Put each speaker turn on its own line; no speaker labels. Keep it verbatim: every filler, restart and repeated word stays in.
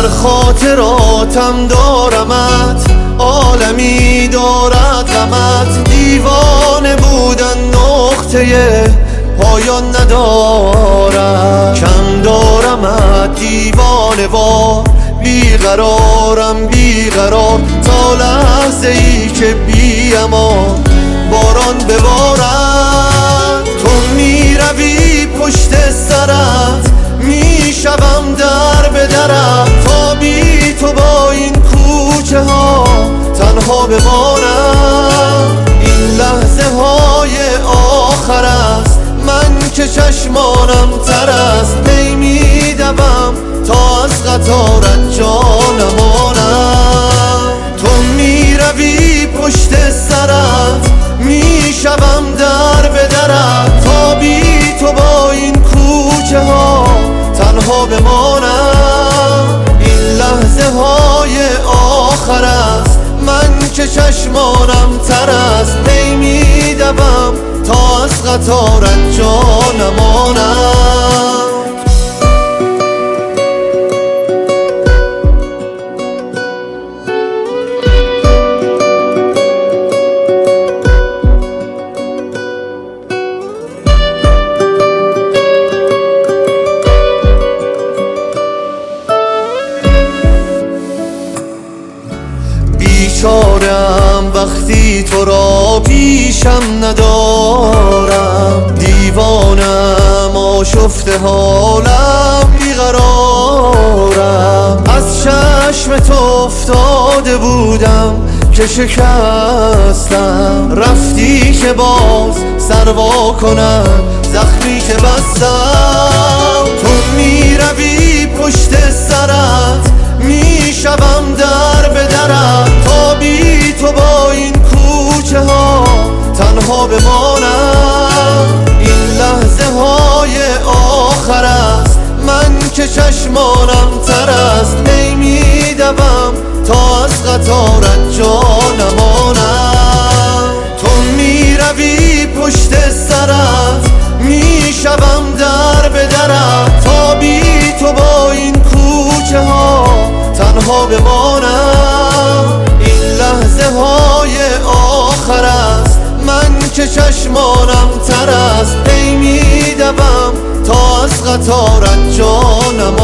در خاطراتم دارمت، عالمی دارد غمت. دیوانه بودن نقطه پایان ندارد، کم دارمت دیوانه وار. بیقرارم بیقرار تا لحظه ای که بی امان باران ببارد. تو میروی پشت سرت، میشوم در به درت. تا بی تو با این کوچه ها تنها بمانم. این لحظه های آخر است، من که چشمانم تر است. پی میدوم تا از قطارت جا نمانم. تو میروی پشت سرت، میشوم در به درت. تا بی تو با این کوچه ها تنها بمانم. این لحظه های آخر است، من که چشمانم تر است. پی میدوم تا از قطارت جا نمانم. بیچارم وقتی تو را پیشم ندارم. دیوانم آشفته حالم بیقرارم. از چشم تو افتاده بودم که شکستم. رفتی که باز سر وا کنم زخمی که بستم. تو میروی پشت سرت، میشوم در به درت. تا بی تو با این کوچه ها تنها بمانم. این لحظه های آخر است، من که چشمانم تر است. پی میدوم تا از قطارت جا نمانم. تو میروی پشت سرت، میشوم در به درت. تا بی تو با این کوچه ها تنها بمانم. این لحظه های آخر است، من که چشمانم تر است. پی میدوم تا از قطارت جا نمانم.